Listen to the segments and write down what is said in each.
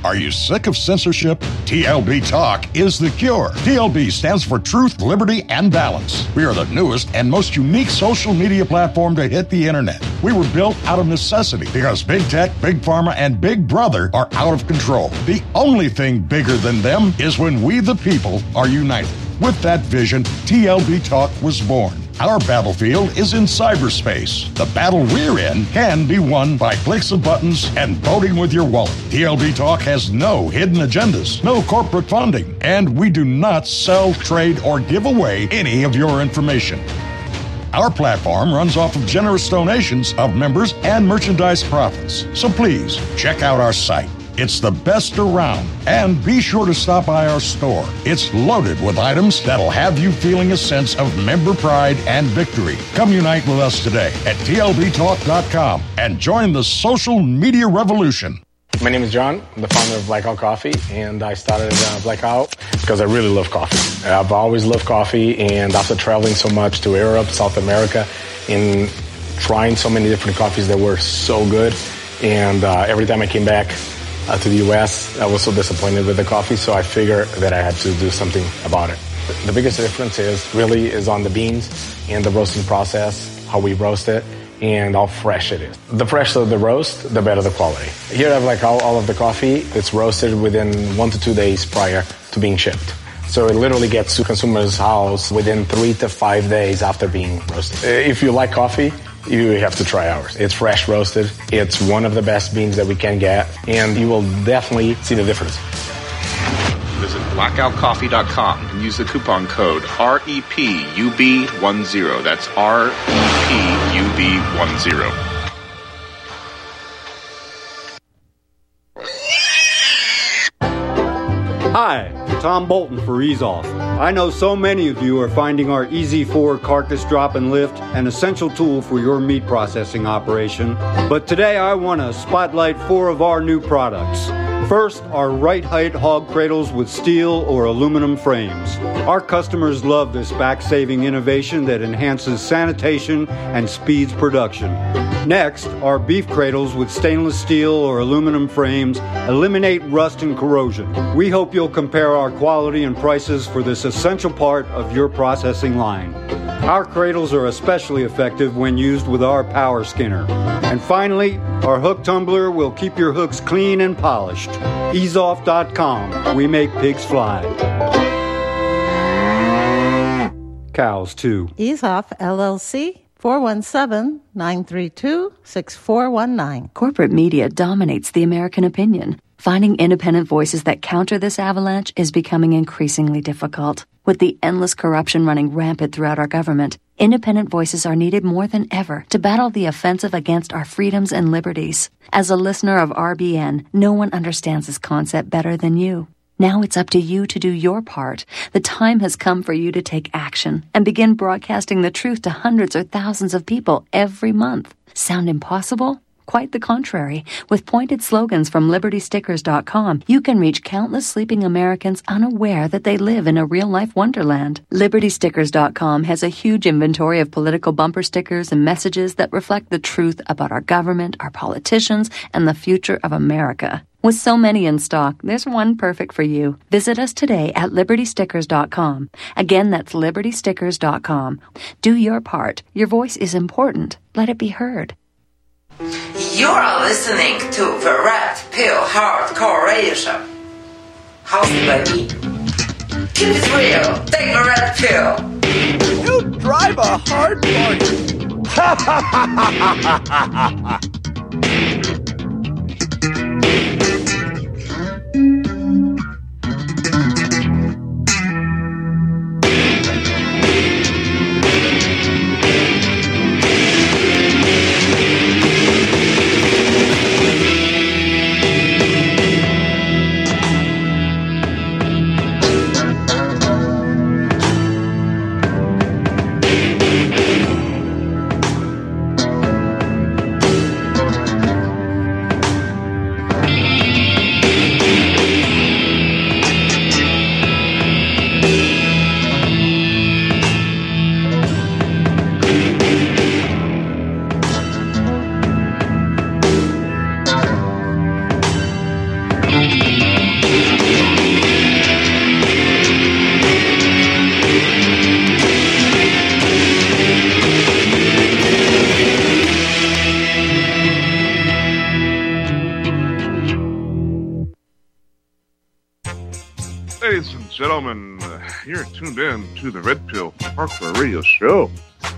Are you sick of censorship? TLB Talk is the cure. TLB stands for Truth, Liberty, and Balance. We are the newest and most unique social media platform to hit the internet. We were built out of necessity because Big Tech, Big Pharma, and Big Brother are out of control. The only thing bigger than them is when we, the people, are united. With that vision, TLB Talk was born. Our battlefield is in cyberspace. The battle we're in can be won by clicks of buttons and voting with your wallet. TLB Talk has no hidden agendas, no corporate funding, and we do not sell, trade, or give away any of your information. Our platform runs off of generous donations of members and merchandise profits. So please, check out our site. It's the best around. And be sure to stop by our store. It's loaded with items that'll have you feeling a sense of member pride and victory. Come unite with us today at tlbtalk.com and join the social media revolution. My name is John. I'm the founder of Blackout Coffee, and I started Blackout because I really love coffee. I've always loved coffee, and after traveling so much to Europe, South America, and trying so many different coffees that were so good, and every time I came back to the U.S., I was so disappointed with the coffee, so I figured that I had to do something about it. The biggest difference is on the beans and the roasting process, how we roast it, and how fresh it is. The fresher the roast, the better the quality. Here I have like all of the coffee. It's roasted within 1 to 2 days prior to being shipped. So it literally gets to consumer's house within 3 to 5 days after being roasted. If you like coffee, you have to try ours. It's fresh roasted. It's one of the best beans that we can get, and you will definitely see the difference. Visit blackoutcoffee.com and use the coupon code REPUB10. That's REPUB10. Hi, Tom Bolton for Ease Off. I know so many of you are finding our Easy 4 carcass drop and lift an essential tool for your meat processing operation. But today I want to spotlight 4 of our new products. First, our right height hog cradles with steel or aluminum frames. Our customers love this back-saving innovation that enhances sanitation and speeds production. Next, our beef cradles with stainless steel or aluminum frames eliminate rust and corrosion. We hope you'll compare our quality and prices for this essential part of your processing line. Our cradles are especially effective when used with our power skinner. And finally, our hook tumbler will keep your hooks clean and polished. EaseOff.com. We make pigs fly. Cows, too. Ease Off, LLC, 417-932-6419. Corporate media dominates the American opinion. Finding independent voices that counter this avalanche is becoming increasingly difficult. With the endless corruption running rampant throughout our government, independent voices are needed more than ever to battle the offensive against our freedoms and liberties. As a listener of RBN, no one understands this concept better than you. Now it's up to you to do your part. The time has come for you to take action and begin broadcasting the truth to hundreds or thousands of people every month. Sound impossible? Quite the contrary. With pointed slogans from LibertyStickers.com, you can reach countless sleeping Americans unaware that they live in a real-life wonderland. LibertyStickers.com has a huge inventory of political bumper stickers and messages that reflect the truth about our government, our politicians, and the future of America. With so many in stock, there's one perfect for you. Visit us today at LibertyStickers.com. Again, that's LibertyStickers.com. Do your part. Your voice is important. Let it be heard. You are listening to the Red Pill Hardcore Radio Show. Hosted by me. Keep it real. Take the red pill. You drive a hard bargain. Ha ha ha ha ha ha. and gentlemen, you're tuned in to the Red Pill Hardcore Radio Show.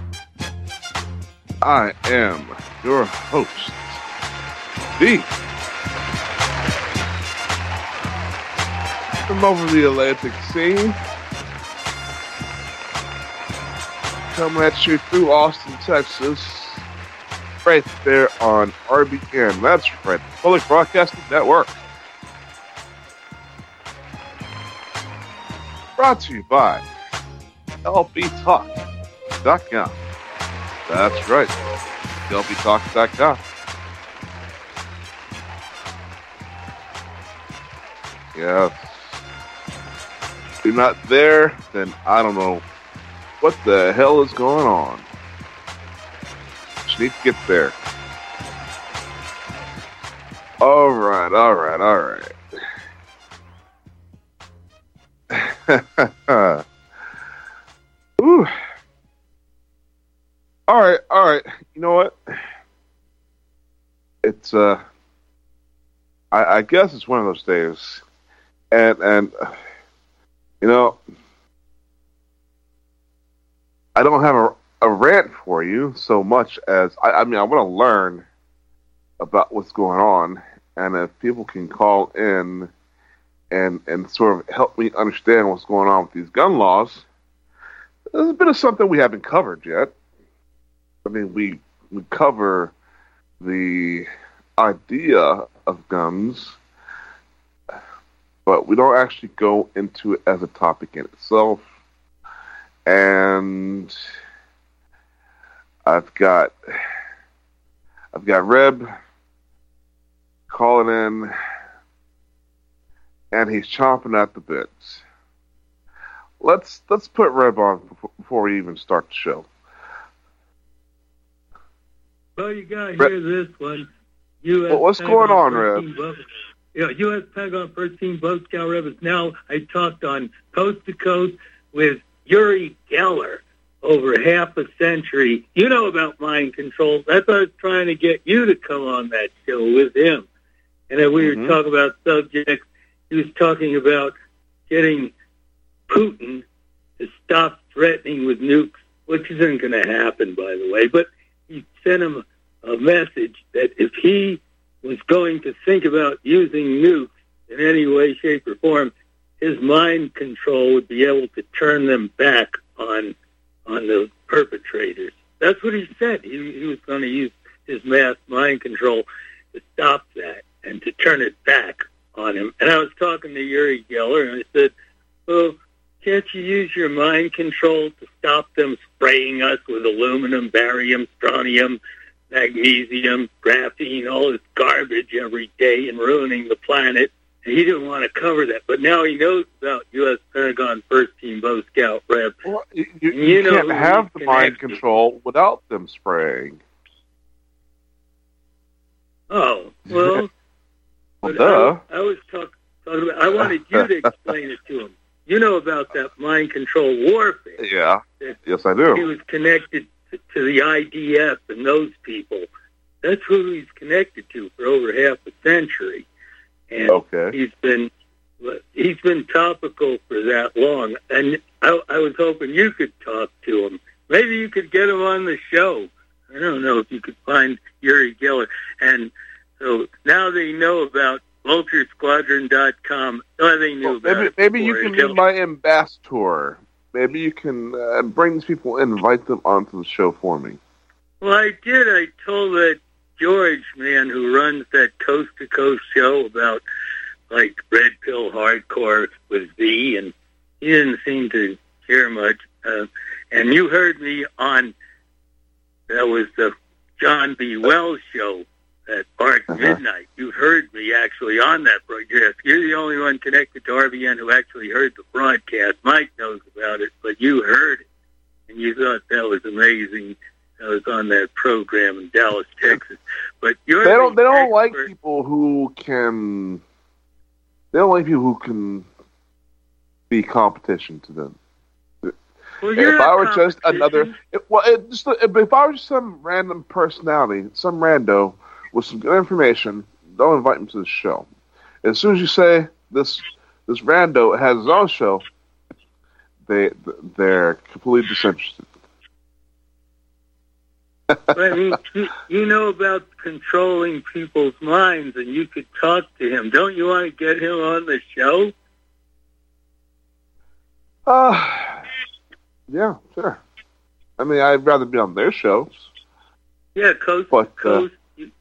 I am your host, D. From over the Atlantic Sea, coming at you through Austin, Texas, right there on RBN. That's right, Public Broadcasting Network. Brought to you by LBTalk.com. That's right, LBTalk.com. Yeah. If you're not there, then I don't know what the hell is going on. Just need to get there. All right. Ooh. All right. You know what? It's I guess it's one of those days, and you know, I don't have a rant for you so much as I mean I want to learn about what's going on, and if people can call in and sort of help me understand what's going on with these gun laws. There's a bit of something we haven't covered yet. I mean, we cover the idea of guns, but we don't actually go into it as a topic in itself. And I've got Reb calling in, and he's chomping at the bits. Let's put Reb on before we even start the show. Well, you gotta hear this one. What's going on, Reb? U.S. Pentagon First Team Boat Scout Reb is now. I talked on Coast to Coast with Uri Geller over half a century. You know about mind control. That's why I was trying to get you to come on that show with him. And then we were talking about subjects. He was talking about getting Putin to stop threatening with nukes, which isn't going to happen, by the way. But he sent him a message that if he was going to think about using nukes in any way, shape, or form, his mind control would be able to turn them back on the perpetrators. That's what he said. He was going to use his mass mind control to stop that and to turn it back on him. And I was talking to Uri Geller, and I said, well, can't you use your mind control to stop them spraying us with aluminum, barium, strontium, magnesium, graphene, all this garbage every day and ruining the planet? And he didn't want to cover that. But now he knows about U.S. Pentagon First Team Boat Scout Reb. Well, you can't have the mind control without them spraying. Oh, well... Well, duh. I was talking about, I wanted you to explain it to him. You know about that mind control warfare. Yeah. Yes, I do. He was connected to the IDF and those people. That's who he's connected to for over half a century. And he's been topical for that long. And I was hoping you could talk to him. Maybe you could get him on the show. I don't know if you could find Uri Geller. And so now they know about VultureSquadron.com. Oh, they knew about maybe you can be my ambassador. Maybe you can bring these people in, invite them onto the show for me. Well, I did. I told that George man who runs that Coast to Coast show about like Red Pill Hardcore with V, and he didn't seem to care much. And you heard me on that was the John B. Wells show. At Arc Midnight. You heard me actually on that broadcast. You're the only one connected to RBN who actually heard the broadcast. Mike knows about it, but you heard it, and you thought that was amazing. I was on that program in Dallas, Texas. But you're they don't like people who can. They don't like people who can be competition to them. Well, if I were just another, if I were just some random personality, some rando with some good information, don't invite him to the show. As soon as you say this rando has his own show, they're completely disinterested. I mean, you know about controlling people's minds, and you could talk to him. Don't you want to get him on the show? Yeah, sure. I mean, I'd rather be on their shows. Yeah, coast to coast.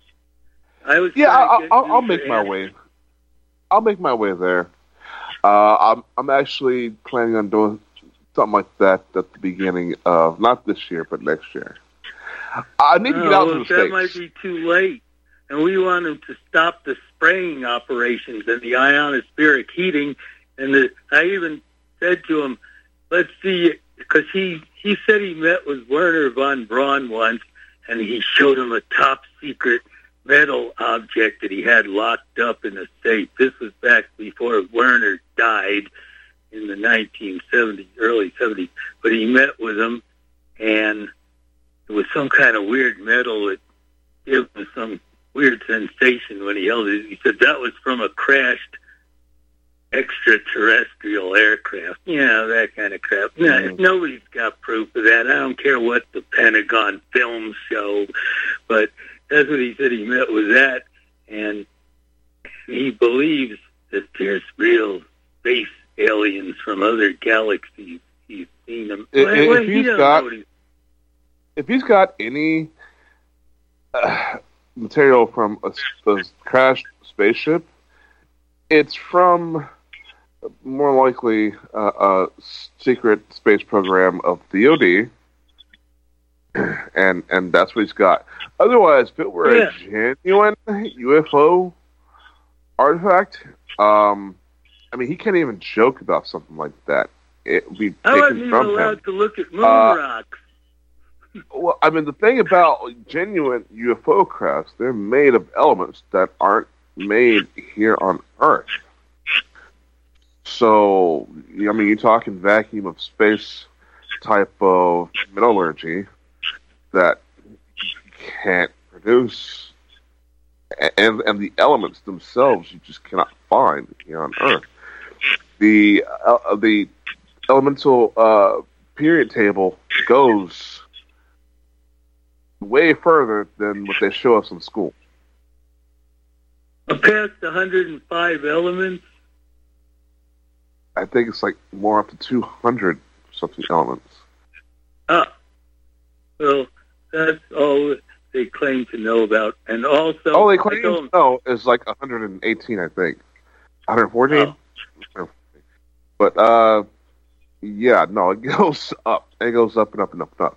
I'll make my way. I'll make my way there. I'm actually planning on doing something like that at the beginning of not this year, but next year. I need to get out to the States. That might be too late. And we want him to stop the spraying operations and the ionospheric heating. And I even said to him, let's see, because he said he met with Werner von Braun once, and he showed him a top-secret metal object that he had locked up in a safe. This was back before Werner died in the 1970s, early 70s. But he met with him, and it was some kind of weird metal that gave him some weird sensation when he held it. He said that was from a crashed extraterrestrial aircraft. That kind of crap. Nobody's got proof of that. I don't care what the Pentagon films show, but that's what he said. He met with that, and he believes that there's real space aliens from other galaxies. He's seen them. If he's got any material from a crashed spaceship, it's from more likely a secret space program of the DoD, and that's what he's got. Otherwise, if it were a genuine UFO artifact, I mean, he can't even joke about something like that. It would be I wasn't even allowed to look at moon rocks. Well, I mean, the thing about genuine UFO crafts, they're made of elements that aren't made here on Earth. So, I mean, you're talking vacuum of space type of metallurgy that you can't produce. And the elements themselves you just cannot find here on Earth. The elemental period table goes way further than what they show us in school. Past 105 elements? I think it's like more up to 200 something elements. Well, that's all they claim to know about. And also... all they claim to know is like 118, I think. 114? Oh. But, yeah, no, it goes up. It goes up and up and up and up.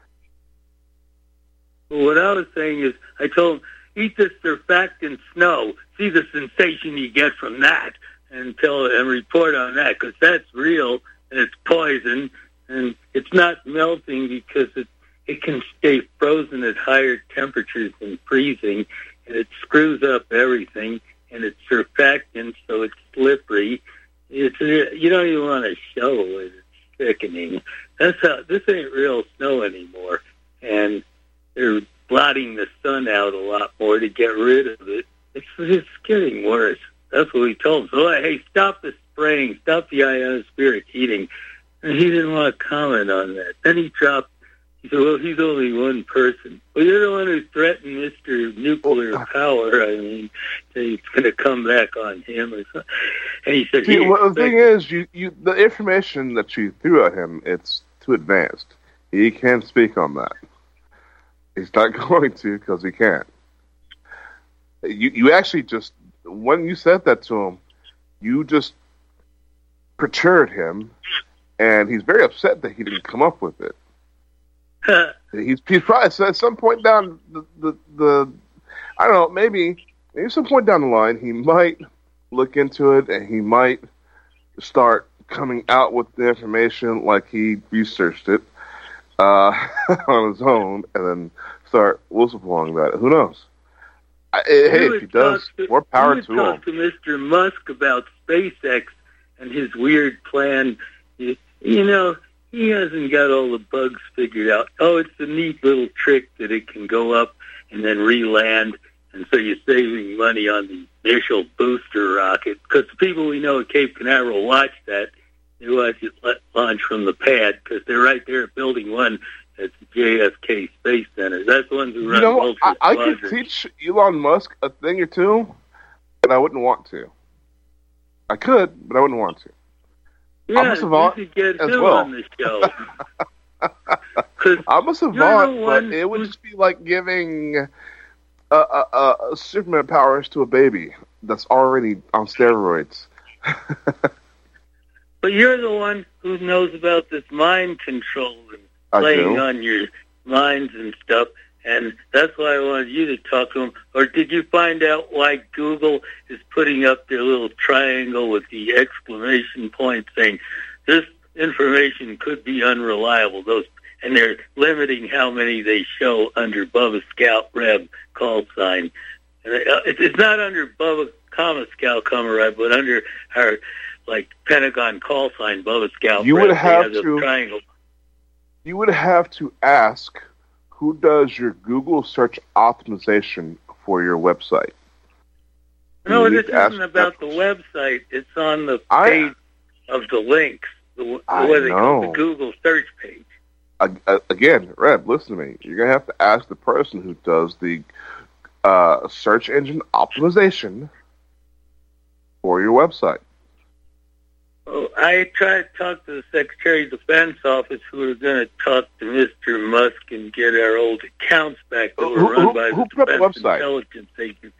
Well, what I was saying is, I told him, eat the surfactant snow. See the sensation you get from that, and report on that, because that's real, and it's poison, and it's not melting because it can stay frozen at higher temperatures than freezing, and it screws up everything, and it's surfactant, so it's slippery. You don't even want to show it. It's sickening. This ain't real snow anymore, and they're blotting the sun out a lot more to get rid of it. It's getting worse. That's what we told him. So, hey, stop the spraying, stop the ionospheric heating. And he didn't want to comment on that. Then he said, well, he's only one person. Well, you're the one who threatened Mr. Nuclear Power. I mean, it's going to come back on him. Or something. And he said, the thing is, the information that you threw at him, it's too advanced. He can't speak on that. He's not going to because he can't. You actually just, when you said that to him, you just perturbed him, and he's very upset that he didn't come up with it. He's probably, so at some point down the I don't know, maybe some point down the line, he might look into it, and he might start coming out with the information like he researched it on his own, and then start whistleblowing that. Who knows? Hey, if he does, more power to him. Talk to Mr. Musk about SpaceX and his weird plan. You know, he hasn't got all the bugs figured out. Oh, it's a neat little trick that it can go up and then re-land, and so you're saving money on the initial booster rocket. Because the people we know at Cape Canaveral watch that. you watch it launch from the pad because they're right there at Building 1 at the JFK Space Center. That's the ones who run Vulture I could teach Elon Musk a thing or two, but I wouldn't want to. I could, but I wouldn't want to. Yeah, I'm a savant you should get as him well. on the show. I'm a savant, but it would just be like giving Superman powers to a baby that's already on steroids. But you're the one who knows about this mind control and playing on your minds and stuff, and that's why I wanted you to talk to him. Or did you find out why Google is putting up their little triangle with the exclamation point saying, this information could be unreliable, and they're limiting how many they show under Bubba Scout Reb call sign. And it's not under Bubba, Scout, Reb, but under our Pentagon call sign, Bubba Scout. You Reb, would have to. Triangle. You would have to ask who does your Google search optimization for your website. No, this isn't about the website. It's on the page of the links, the Google search page. Again, Reb, listen to me. You're gonna have to ask the person who does the search engine optimization for your website. Oh, I tried to talk to the Secretary of Defense office, who are going to talk to Mr. Musk and get our old accounts back that were run by the Defense Intelligence Agency.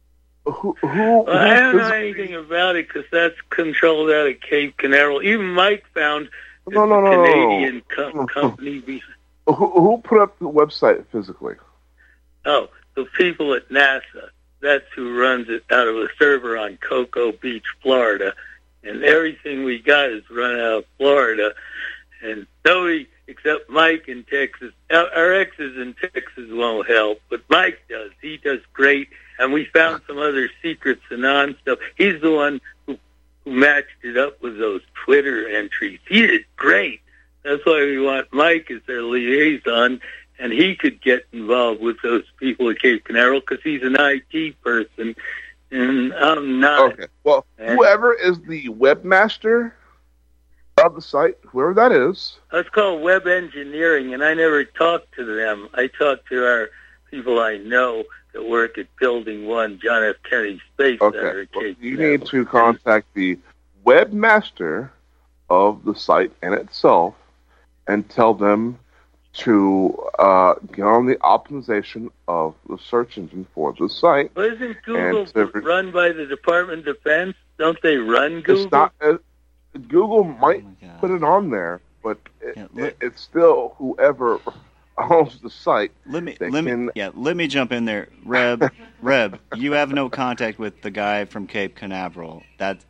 I don't know anything about it because that's controlled out of Cape Canaveral. Even Mike found Canadian company. Who put up the website physically? Oh, the people at NASA. That's who runs it out of a server on Cocoa Beach, Florida. And everything we got is run out of Florida. And nobody except Mike in Texas. Our exes in Texas won't help, but Mike does. He does great. And we found some other secrets and on stuff. He's the one who matched it up with those Twitter entries. He did great. That's why we want Mike as their liaison, and he could get involved with those people at Cape Canaveral because he's an IT person. And I'm not. Okay. Well, whoever is the webmaster of the site, whoever that is. It's called web engineering, and I never talked to them. I talked to our people I know that work at Building 1, John F. Kennedy Space Center at Cape You need to contact the webmaster of the site in itself and tell them to get on the optimization of the search engine for the site. Well, isn't Google run by the Department of Defense? Don't they run Google? It's not, Google might put it on there, but it's still whoever owns the site. Let me jump in there. Reb, you have no contact with the guy from Cape Canaveral.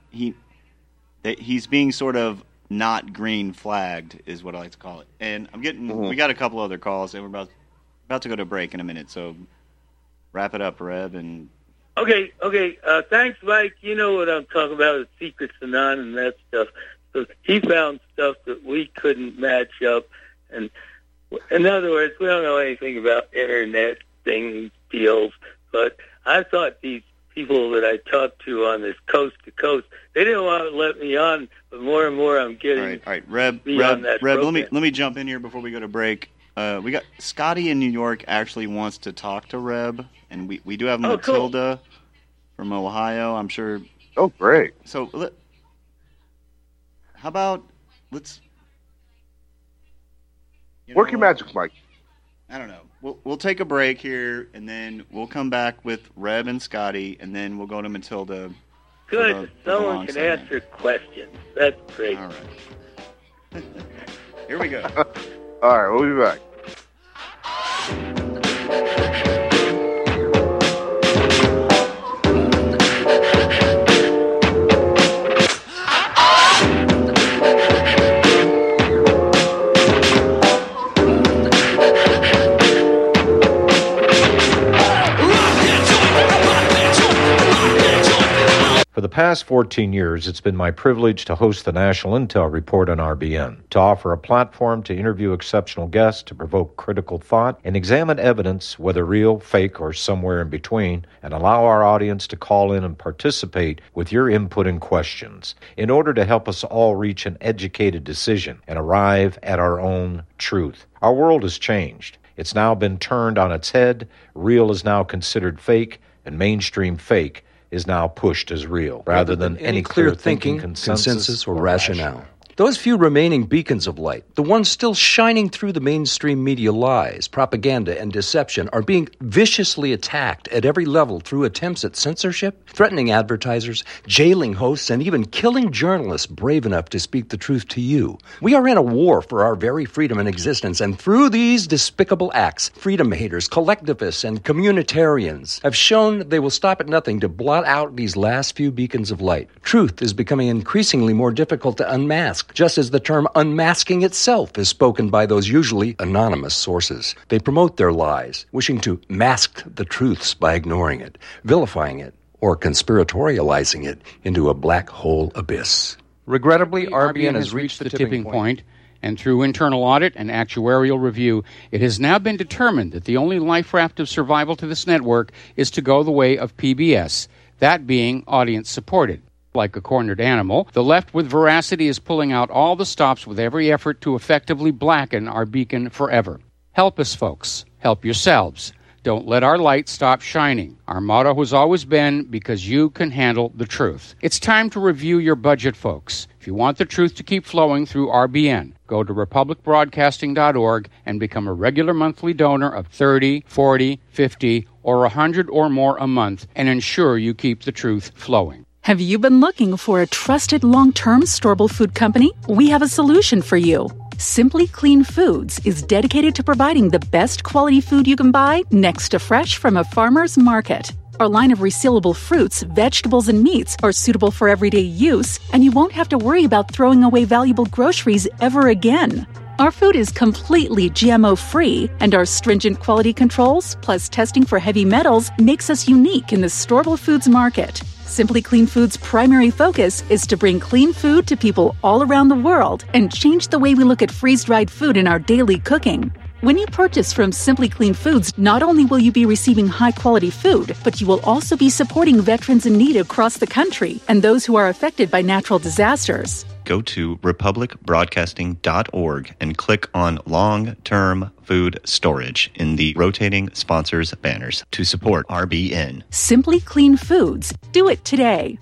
He's being sort of not green flagged is what I like to call it. And we got a couple other calls, and we're about to go to break in a minute. So wrap it up, Reb. And okay. Thanks, Mike. You know what I'm talking about, the secrets and on and that stuff. So he found stuff that we couldn't match up. And in other words, we don't know anything about internet things, deals. But I thought these people that I talked to on this coast to coast, they didn't want to let me on, but more and more I'm getting. All right, Reb. Let me jump in here before we go to break. We got Scotty in New York actually wants to talk to Reb, and we do have Matilda from Ohio. I'm sure. Oh, great! So, how about let's work your magic, Mike. I don't know. We'll take a break here, and then we'll come back with Reb and Scotty, and then we'll go to Matilda. Good. Someone can answer questions. That's great. All right. Here we go. All right, we'll be back. For the past 14 years, it's been my privilege to host the National Intel Report on RBN, to offer a platform to interview exceptional guests, to provoke critical thought, and examine evidence, whether real, fake, or somewhere in between, and allow our audience to call in and participate with your input and questions in order to help us all reach an educated decision and arrive at our own truth. Our world has changed. It's now been turned on its head. Real is now considered fake, and mainstream fake is now pushed as real, rather than any clear thinking, consensus, or rationale. Those few remaining beacons of light, the ones still shining through the mainstream media lies, propaganda, and deception, are being viciously attacked at every level through attempts at censorship, threatening advertisers, jailing hosts, and even killing journalists brave enough to speak the truth to you. We are in a war for our very freedom and existence, and through these despicable acts, freedom haters, collectivists, and communitarians have shown they will stop at nothing to blot out these last few beacons of light. Truth is becoming increasingly more difficult to unmask, just as the term unmasking itself is spoken by those usually anonymous sources. They promote their lies, wishing to mask the truths by ignoring it, vilifying it, or conspiratorializing it into a black hole abyss. Regrettably, RBN has reached the tipping point, and through internal audit and actuarial review, it has now been determined that the only life raft of survival to this network is to go the way of PBS, that being audience-supported. Like a cornered animal, the left with veracity is pulling out all the stops with every effort to effectively blacken our beacon forever. Help us, folks. Help yourselves. Don't let our light stop shining. Our motto has always been, because you can handle the truth. It's time to review your budget, folks. If you want the truth to keep flowing through RBN, go to republicbroadcasting.org and become a regular monthly donor of $30, $40, $50, or $100 or more a month and ensure you keep the truth flowing. Have you been looking for a trusted long-term storable food company? We have a solution for you. Simply Clean Foods is dedicated to providing the best quality food you can buy next to fresh from a farmer's market. Our line of resealable fruits, vegetables, and meats are suitable for everyday use, and you won't have to worry about throwing away valuable groceries ever again. Our food is completely GMO-free, and our stringent quality controls, plus testing for heavy metals, makes us unique in the storable foods market. Simply Clean Foods' primary focus is to bring clean food to people all around the world and change the way we look at freeze-dried food in our daily cooking. When you purchase from Simply Clean Foods, not only will you be receiving high-quality food, but you will also be supporting veterans in need across the country and those who are affected by natural disasters. Go to republicbroadcasting.org and click on long-term food storage in the rotating sponsors banners to support RBN. Simply Clean Foods. Do it today.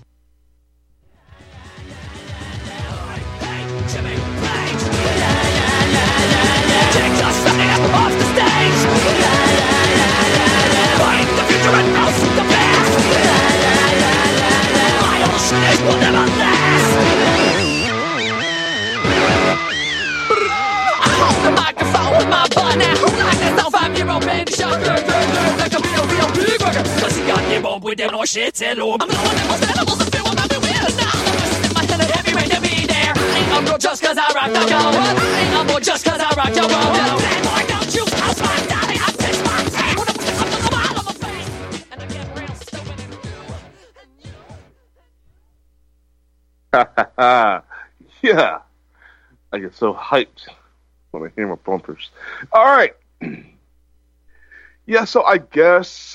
With them no shit, hello. I'm the one that most animals to feel what I'm doing. Now I'm in my head of heavy rain to be there. Ain't no just cause I rock the world. Ain't no just cause I rock the world. Boy, don't you cross my daddy. I pitch my tank with a smile on my face. And I get real stupid. Yeah. I get so hyped when I hear my bumpers. All right. Yeah, so I guess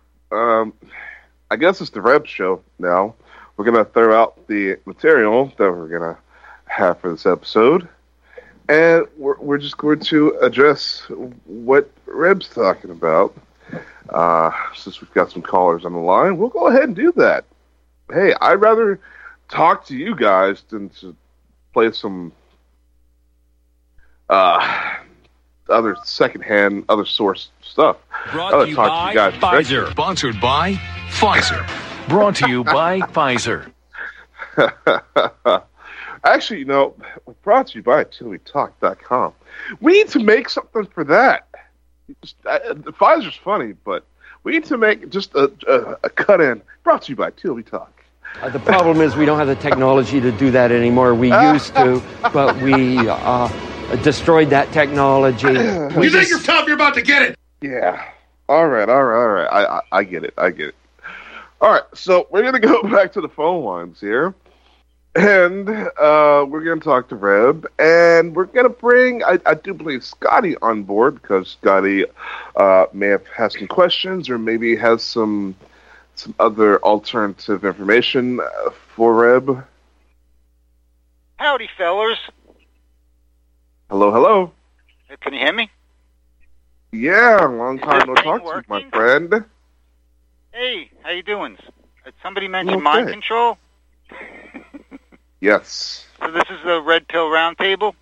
it's the Reb show now. We're going to throw out the material that we're going to have for this episode. And we're just going to address what Reb's talking about. Since we've got some callers on the line, we'll go ahead and do that. Hey, I'd rather talk to you guys than to play some other secondhand, other source stuff. Brought to you by Pfizer. Sponsored by Pfizer. Brought to you by Pfizer. Actually, you know, brought to you by TillyTalk.com. We need to make something for that. Pfizer's funny, but we need to make just a cut-in. Brought to you by Tilly Talk. The problem is we don't have the technology to do that anymore. We used to, but we destroyed that technology. You think you're tough? You're about to get it. Yeah. All right. I get it. All right, so we're going to go back to the phone lines here. And we're going to talk to Reb. And we're going to bring, I do believe, Scotty on board, because Scotty may have had some questions or maybe has some other alternative information for Reb. Howdy, fellers. Hello, hello. Can you hear me? Yeah, long time no talk to you, my friend. Hey, how you doing? Did somebody mention mind control? Yes. So this is the Red Pill Roundtable?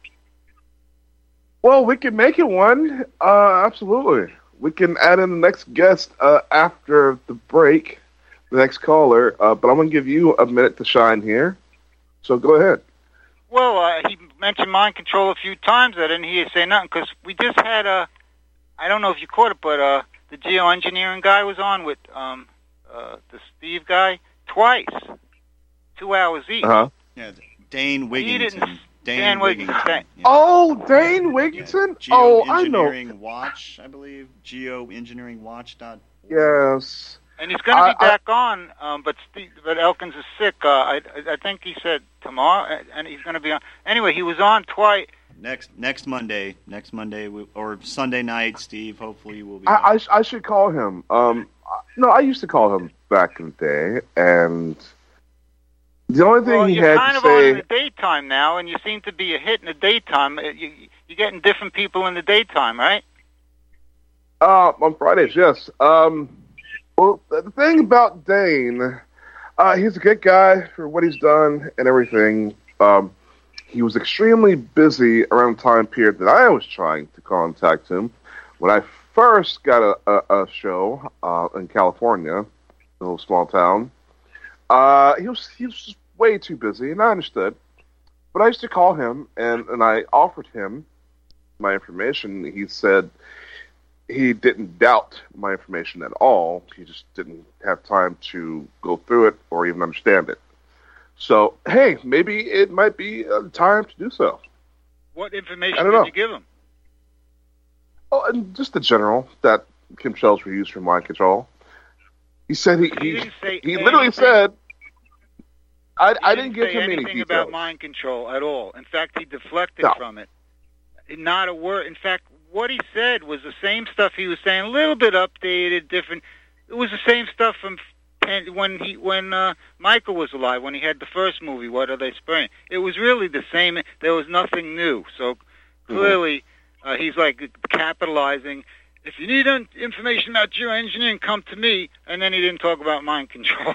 Well, we can make it one. Absolutely. We can add in the next guest after the break, the next caller. But I'm going to give you a minute to shine here. So go ahead. Well, he mentioned mind control a few times. I didn't hear you say nothing, because we just had I don't know if you caught it, but the geoengineering guy was on with the Steve guy twice, 2 hours each. Uh-huh. Yeah, Dane Wigington. Dan Wigington. Yeah. Oh, Dane Wigington? Yeah. Oh, I know. Geoengineering Watch, I believe. Geoengineeringwatch.org. Yes. And he's going to be back on, but Elkins is sick. I think he said tomorrow, and he's going to be on. Anyway, he was on twice. Next Monday, or Sunday night, Steve. Hopefully, you will be. I should call him. No, I used to call him back in the day, and the only thing he had to say. You're kind of on in the daytime now, and you seem to be a hit in the daytime. You're getting different people in the daytime, right? On Fridays, yes. Well, the thing about Dane, he's a good guy for what he's done and everything. He was extremely busy around the time period that I was trying to contact him. When I first got a show in California, a little small town, he was just way too busy, and I understood. But I used to call him, and I offered him my information. He said he didn't doubt my information at all. He just didn't have time to go through it or even understand it. So, hey, maybe it might be time to do so. What information did you give him? Oh, and just the general, that chemtrails were used for mind control. He said he literally said, I didn't give him any details about mind control at all. In fact, he deflected from it. Not a word. In fact, what he said was the same stuff he was saying, a little bit updated, different. It was the same stuff from when Michael was alive, when he had the first movie, What Are They Spraying? It was really the same. There was nothing new. So clearly, he's like capitalizing. If you need information about geoengineering, come to me. And then he didn't talk about mind control.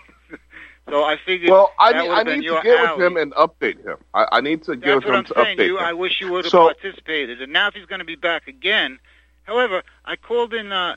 So I figured. Well, I need to get with him and update him. I need to get with him to update him. I wish you would have participated. And now if he's going to be back again. However, I called in. I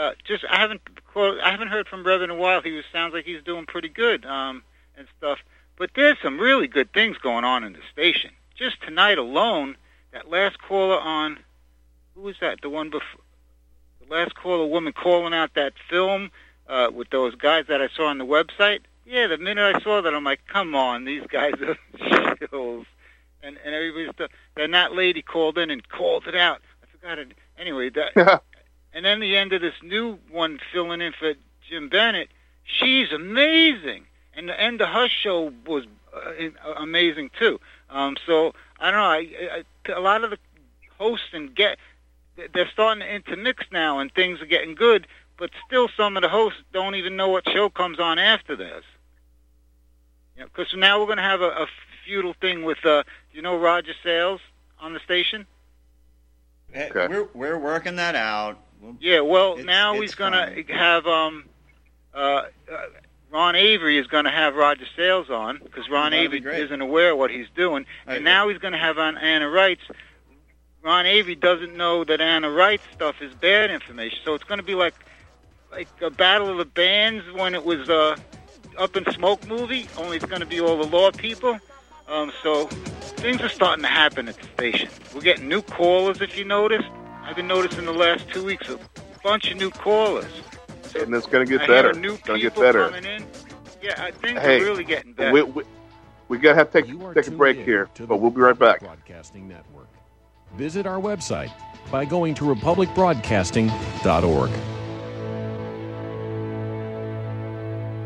haven't heard from Rev in a while. Sounds like he's doing pretty good and stuff. But there's some really good things going on in the station. Just tonight alone, that last caller on, who was that? The one before, the last caller, woman calling out that film with those guys that I saw on the website. Yeah, the minute I saw that, I'm like, come on, these guys are shills. And everybody's stuff. Then that lady called in and called it out. I forgot it. Anyway, that. And then the end of this new one filling in for Jim Bennett, she's amazing. And the end of her show was amazing, too. So, I don't know, a lot of the hosts they're starting to intermix now, and things are getting good, but still some of the hosts don't even know what show comes on after theirs. Because now we're going to have a feudal thing with, Roger Sales on the station? Okay. We're working that out. Now he's going to have Ron Avery is going to have Roger Sales on, because Ron Avery isn't aware of what he's doing. And now he's going to have on Anna Wright's. Ron Avery doesn't know that Anna Wright's stuff is bad information. So it's going to be like a Battle of the Bands when it was Up in Smoke movie, only it's going to be all the law people. So things are starting to happen at the station. We're getting new callers, if you noticed. I've been noticing the last 2 weeks a bunch of new callers. So and it's going to get better. New it's going to get people better. Coming in. Yeah, things are really getting better. We got to have to take a break here, but we'll be right back. Broadcasting Network. Visit our website by going to republicbroadcasting.org.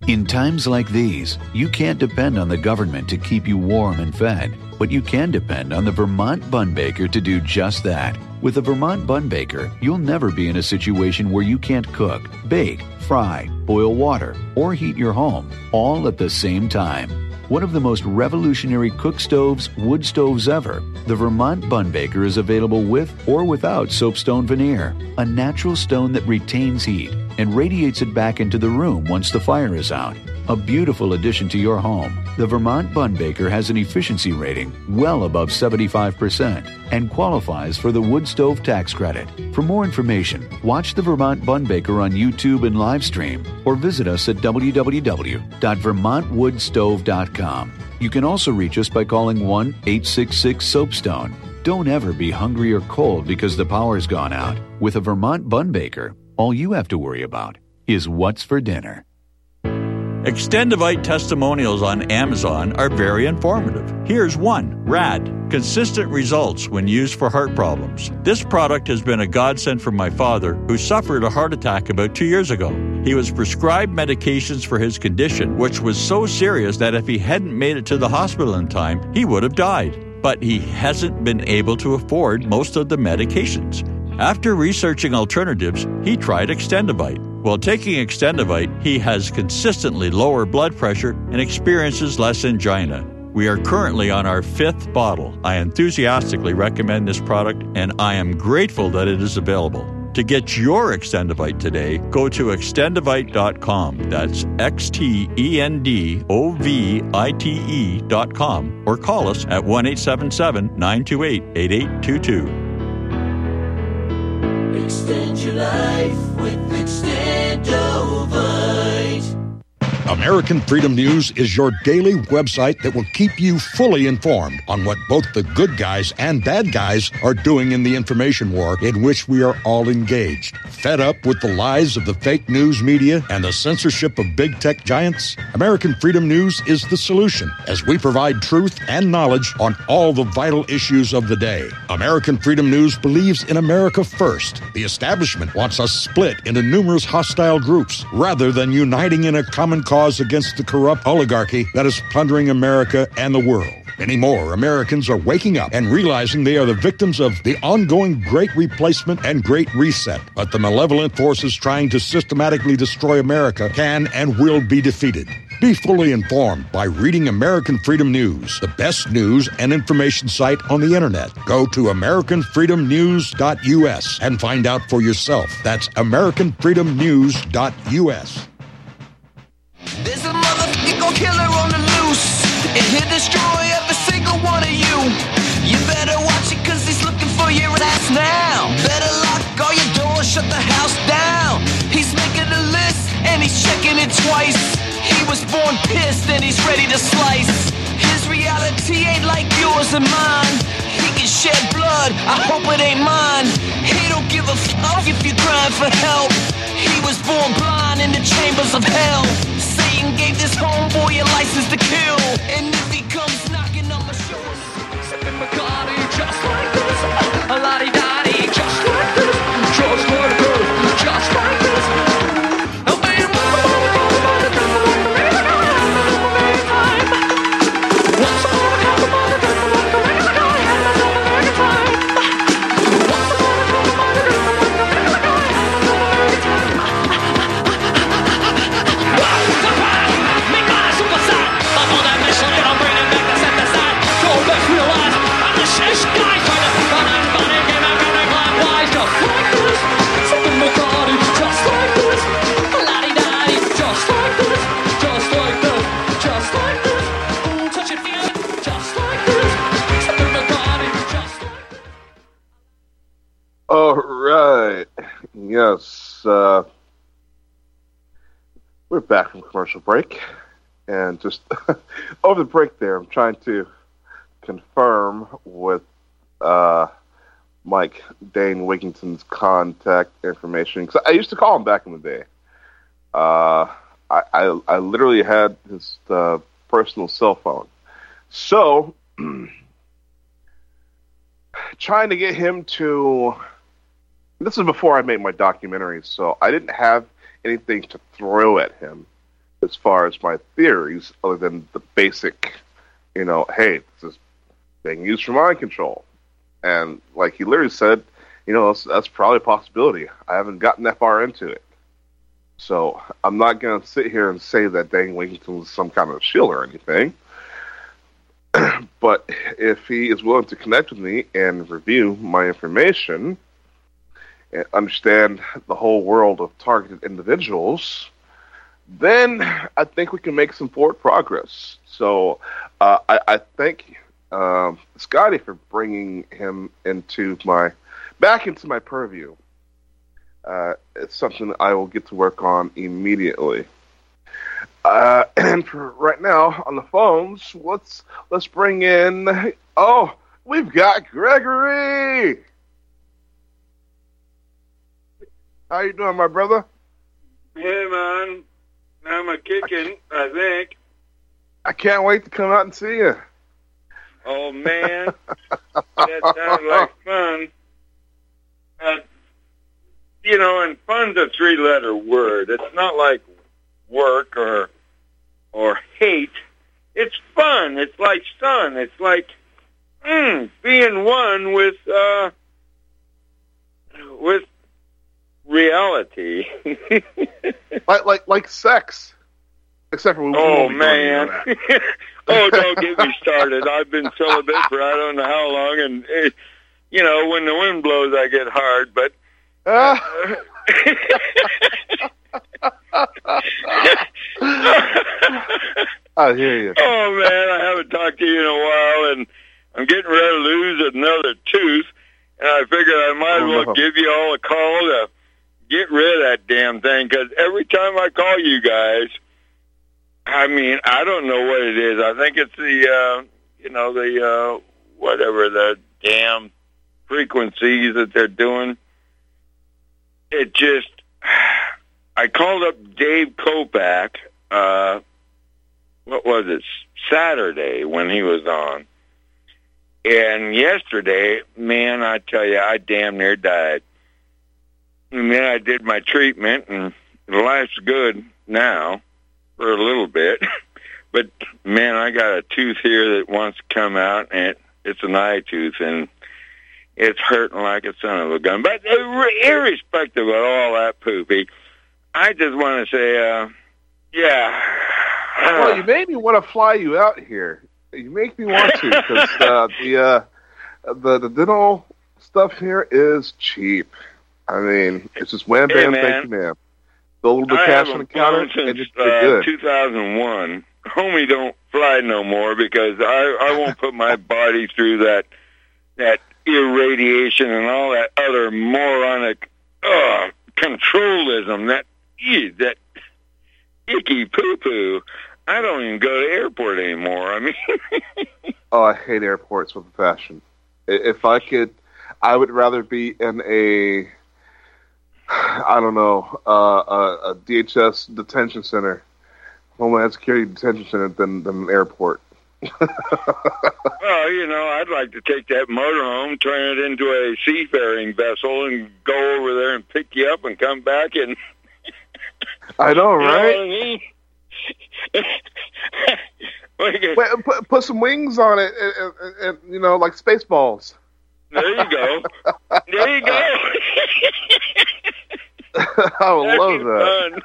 In times like these, you can't depend on the government to keep you warm and fed, but you can depend on the Vermont Bun Baker to do just that. With the Vermont Bun Baker, you'll never be in a situation where you can't cook, bake, fry, boil water, or heat your home, all at the same time. One of the most revolutionary cook stoves, wood stoves ever, the Vermont Bun Baker is available with or without soapstone veneer, a natural stone that retains heat and radiates it back into the room once the fire is out. A beautiful addition to your home, the Vermont Bun Baker has an efficiency rating well above 75% and qualifies for the wood stove tax credit. For more information, watch the Vermont Bun Baker on YouTube and live stream or visit us at www.vermontwoodstove.com. You can also reach us by calling 1-866-SOAPSTONE. Don't ever be hungry or cold because the power's gone out. With a Vermont Bun Baker, all you have to worry about is what's for dinner. Extendivite testimonials on Amazon are very informative. Here's one. RAD. Consistent results when used for heart problems. This product has been a godsend for my father, who suffered a heart attack about 2 years ago. He was prescribed medications for his condition, which was so serious that if he hadn't made it to the hospital in time, he would have died. But he hasn't been able to afford most of the medications. After researching alternatives, he tried Extendivite. While taking Extendivite, he has consistently lower blood pressure and experiences less angina. We are currently on our 5th bottle. I enthusiastically recommend this product, and I am grateful that it is available. To get your Extendivite today, go to extendivite.com. That's XTENDOVITE.com, or call us at 1-877-928-8822. Extend your life with Extendovite. American Freedom News is your daily website that will keep you fully informed on what both the good guys and bad guys are doing in the information war in which we are all engaged. Fed up with the lies of the fake news media and the censorship of big tech giants? American Freedom News is the solution, as we provide truth and knowledge on all the vital issues of the day. American Freedom News believes in America first. The establishment wants us split into numerous hostile groups rather than uniting in a common cause against the corrupt oligarchy that is plundering America and the world. Many more Americans are waking up and realizing they are the victims of the ongoing Great Replacement and Great Reset. But the malevolent forces trying to systematically destroy America can and will be defeated. Be fully informed by reading American Freedom News, the best news and information site on the internet. Go to AmericanFreedomNews.us and find out for yourself. That's AmericanFreedomNews.us. There's a motherfucking killer on the loose, and he'll destroy every single one of you. You better watch it, cause he's looking for your ass now. Better lock all your doors, shut the house down. He's making a list, and he's checking it twice. He was born pissed, and he's ready to slice. His reality ain't like yours and mine. He can shed blood, I hope it ain't mine. He don't give a fuck if you're crying for help. He was born blind in the chambers of hell. Satan gave this homeboy a license to kill. And if he comes knocking on my shoulder, sipping Bacardi just like this, a la-di-da-di just like this, just like this, just like this. All right. Yes. We're back from commercial break. And just over the break there, I'm trying to confirm with Mike Dane Wigington's contact information. Because I used to call him back in the day. I literally had his personal cell phone. So, trying to get him to... This is before I made my documentary, so I didn't have anything to throw at him as far as my theories, other than the basic, hey, this is being used for mind control. And like he literally said, that's probably a possibility. I haven't gotten that far into it. So I'm not going to sit here and say that Dane Wigington was some kind of shill or anything. But if he is willing to connect with me and review my information and understand the whole world of targeted individuals, then I think we can make some forward progress. So I thank Scotty for bringing him back into my purview. It's something I will get to work on immediately. And for right now on the phones, let's bring in. Oh, we've got Gregory. How you doing, my brother? Hey, man. I'm a kicking, I think. I can't wait to come out and see you. Oh, man. That sounds like fun. And fun's a three-letter word. It's not like work or hate. It's fun. It's like sun. It's like being one with reality. like sex. Except for man. Don't get me started. I've been celibate for I don't know how long, and when the wind blows, I get hard. But I hear you. Oh man, I haven't talked to you in a while, and I'm getting ready to lose another tooth, and I figured I might as well give you all a call to get rid of that damn thing, because every time I call you guys, I don't know what it is. I think it's the whatever the damn frequencies that they're doing. It just, I called up Dave Kopak, what was it, Saturday when he was on. And yesterday, man, I tell you, I damn near died. And then I did my treatment, and life's good now for a little bit. But, man, I got a tooth here that wants to come out, and it's an eye tooth, and it's hurting like a son of a gun. But irrespective of all that poopy, I just want to say, yeah. Well, you made me want to fly you out here. You make me want to, because the dental stuff here is cheap. I mean, it's just wham, bam, thank you, ma'am. Throw a little bit of cash on the counter, and it's good. 2001. Homie don't fly no more, because I won't put my body through that irradiation and all that other moronic controlism, that icky poo-poo. I don't even go to airport anymore. I hate airports with a passion. If I could, I would rather be in a DHS detention center, Homeland Security detention center, than an airport. Well, I'd like to take that motorhome, turn it into a seafaring vessel, and go over there and pick you up and come back and... I know, right? You know what I mean? Wait, put some wings on it, and like Spaceballs. There you go. There you go. I would love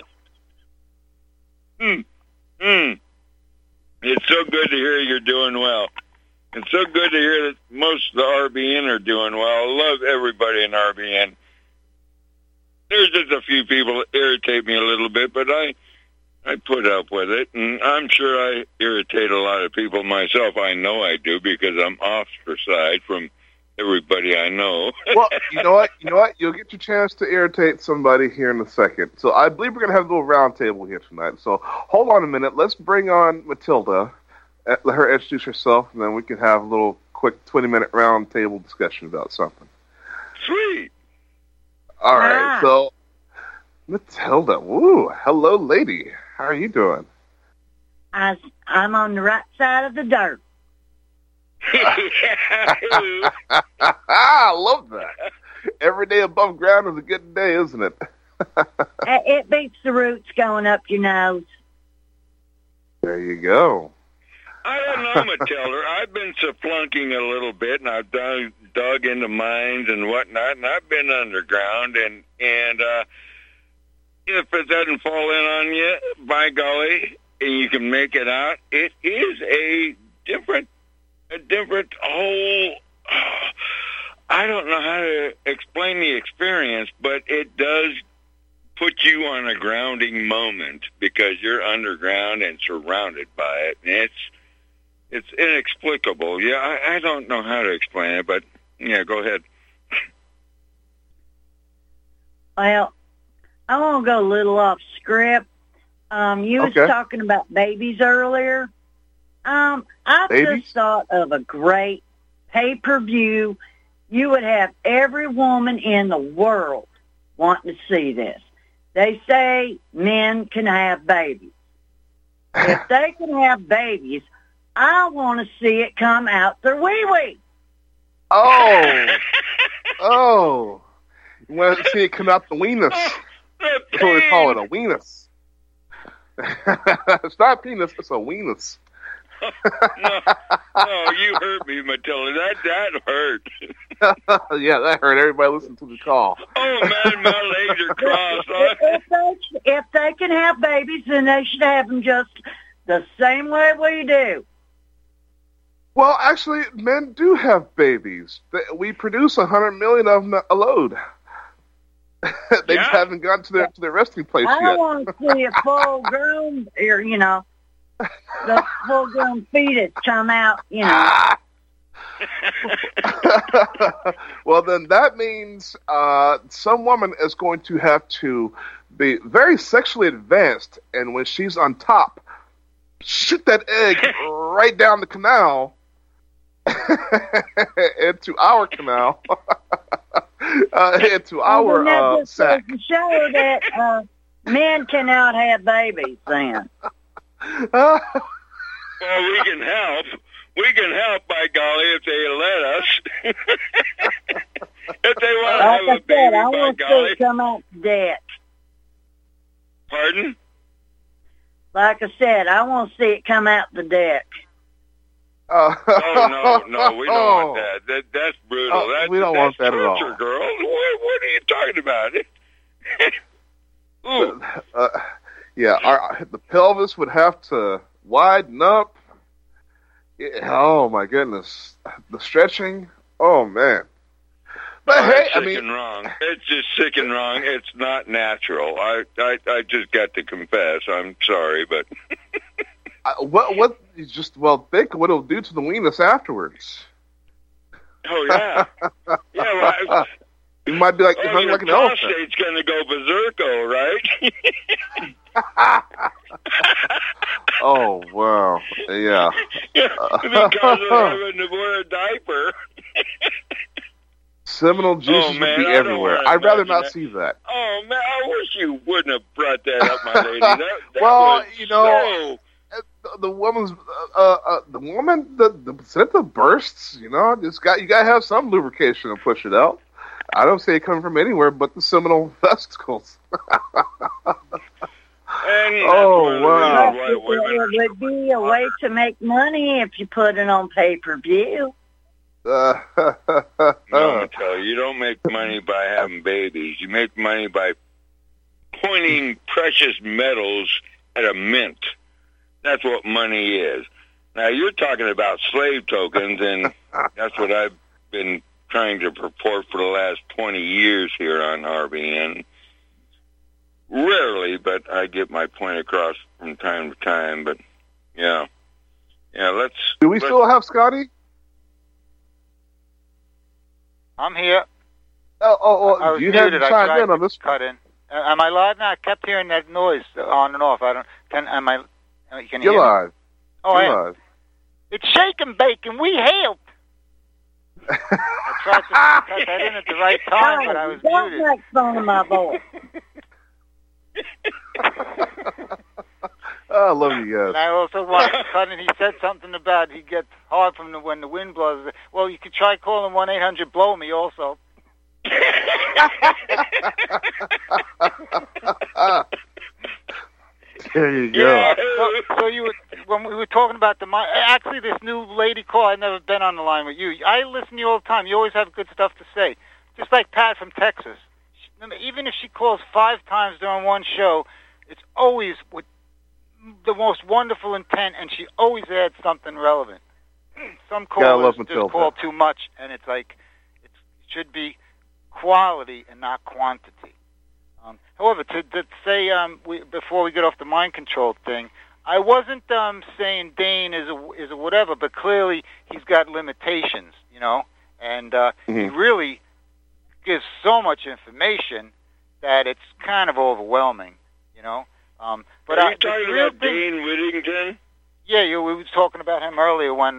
that. It's so good to hear you're doing well. It's so good to hear that most of the RBN are doing well. I love everybody in RBN. There's just a few people that irritate me a little bit, but I put up with it, and I'm sure I irritate a lot of people myself. I know I do, because I'm ostracized from everybody I know. Well, you know what? You'll get your chance to irritate somebody here in a second. So I believe we're going to have a little round table here tonight. So hold on a minute. Let's bring on Matilda. Let her introduce herself, and then we can have a little quick 20-minute round table discussion about something. Sweet. All right. So Matilda, woo, hello, lady. How are you doing? I'm on the right side of the dirt. I love that. Every day above ground is a good day, isn't it? It beats the roots going up your nose. There you go. I don't know, Matilda. I've been flunking a little bit, and I've dug into mines and whatnot, and I've been underground, and if it doesn't fall in on you, by golly, and you can make it out, it is a different whole. I don't know how to explain the experience, but it does put you on a grounding moment because you're underground and surrounded by it, and it's inexplicable. Yeah, I don't know how to explain it, but yeah, go ahead. Well, I want to go a little off script. You was talking about babies earlier. I just thought of a great pay-per-view. You would have every woman in the world wanting to see this. They say men can have babies. If they can have babies, I want to see it come out their wee-wee. Oh. You want to see it come out the weenus. That's what we call it, a weenus. It's not a penis, it's a weenus. No, you hurt me, Matilda. That hurt. Yeah, that hurt. Everybody listen to the call. Oh, man, my legs are crossed. If they can have babies, then they should have them just the same way we do. Well, actually, men do have babies. We produce 100 million of them a load. They just haven't gotten to their resting place yet. I want to see a full-grown, or, the full-grown fetus come out, Well, then that means some woman is going to have to be very sexually advanced, and when she's on top, shoot that egg right down the canal into our canal, into our sack. To show that men cannot have babies, then. Well, we can help. We can help, by golly, if they let us. If they want to have a baby, I by want to see golly. it come out the deck. Pardon? Like I said, I want to see it come out the deck. No, we don't want that. That's brutal. We don't want that at all. Torture, girl. What are you talking about? The pelvis would have to widen up. Oh my goodness, the stretching. Oh man. But hey, it's sick and wrong. It's just sick and wrong. It's not natural. I just got to confess. I'm sorry, but think what it'll do to the weenus afterwards. Oh yeah, yeah. Well, you might be like hung like an elephant. Your prostate's going to go berserko, right? Oh wow, yeah. Because of having to wear a diaper. Seminal juices would be everywhere. I'd rather not see that. Oh man, I wish you wouldn't have brought that up, my lady. That well, was the woman's the placenta bursts. You gotta have some lubrication to push it out. I don't say it coming from anywhere but the seminal vesicles. Oh wow! It would be a way to make money if you put it on pay-per-view. No, I tell you don't make money by having babies. You make money by pointing precious metals at a mint. That's what money is. Now, you're talking about slave tokens, and that's what I've been trying to purport for the last 20 years here on RBN. Rarely, but I get my point across from time to time. But, yeah, let's... Do we still have Scotty? I'm here. Oh! You had to chime in on this. Cut in. Am I live now? I kept hearing that noise on and off. I don't. Can you You're hear live. Me? Oh, You're live. It's shake and bake, and we help. I tried to cut that in at the right time, but I was muted. Don't make fun of my voice. I love you guys. And I also wanted to cut in. He said something about he gets hard from when the wind blows. Well, you could try calling 1-800-BLOW-ME also. There you go. Yeah, so you were when we were talking about actually this new lady call, I've never been on the line with you. I listen to you all the time. You always have good stuff to say. Just like Pat from Texas. Even if she calls 5 times during one show, it's always with the most wonderful intent, and she always adds something relevant. Some callers just call too much, and it's like it should be quality and not quantity. However, to say before we get off the mind control thing, I wasn't saying Dane is a whatever, but clearly he's got limitations, you know, and he really gives so much information that it's kind of overwhelming, you know. But are you talking about Dane Whittington? Yeah, we were talking about him earlier when